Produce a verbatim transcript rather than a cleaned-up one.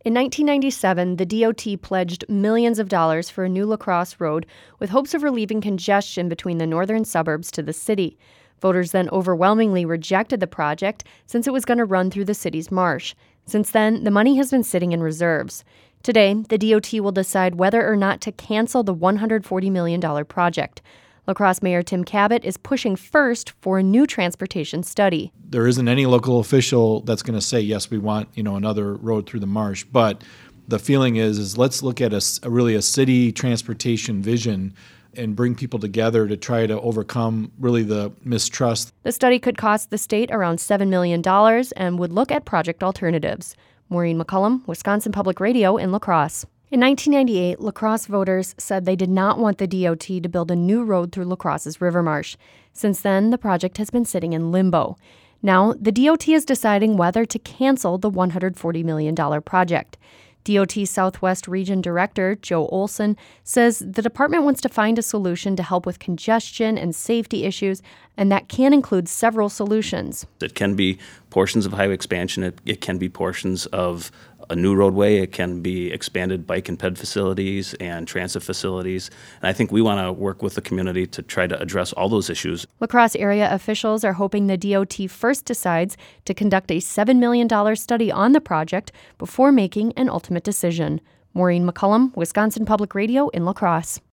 In nineteen ninety-seven, the D O T pledged millions of dollars for a new La Crosse road with hopes of relieving congestion between the northern suburbs to the city. Voters then overwhelmingly rejected the project since it was going to run through the city's marsh. Since then, the money has been sitting in reserves. Today, the D O T will decide whether or not to cancel the one hundred forty million dollars project. La Crosse Mayor Tim Kabat is pushing first for a new transportation study. There isn't any local official that's going to say, yes, we want, you know, another road through the marsh. But the feeling is, is let's look at a, a really a city transportation vision and bring people together to try to overcome really the mistrust. The study could cost the state around seven million dollars and would look at project alternatives. Maureen McCullum, Wisconsin Public Radio in La Crosse. In nineteen ninety-eight, La Crosse voters said they did not want the D O T to build a new road through La Crosse's river marsh. Since then, the project has been sitting in limbo. Now, the D O T is deciding whether to cancel the one hundred forty million dollars project. D O T Southwest Region Director Joe Olson says the department wants to find a solution to help with congestion and safety issues, and that can include several solutions. It can be portions of highway expansion. It, it can be portions of a new roadway. It can be expanded bike and ped facilities and transit facilities. And I think we want to work with the community to try to address all those issues. La Crosse area officials are hoping the D O T first decides to conduct a seven million dollars study on the project before making an ultimate decision. Maureen McCullum, Wisconsin Public Radio in La Crosse.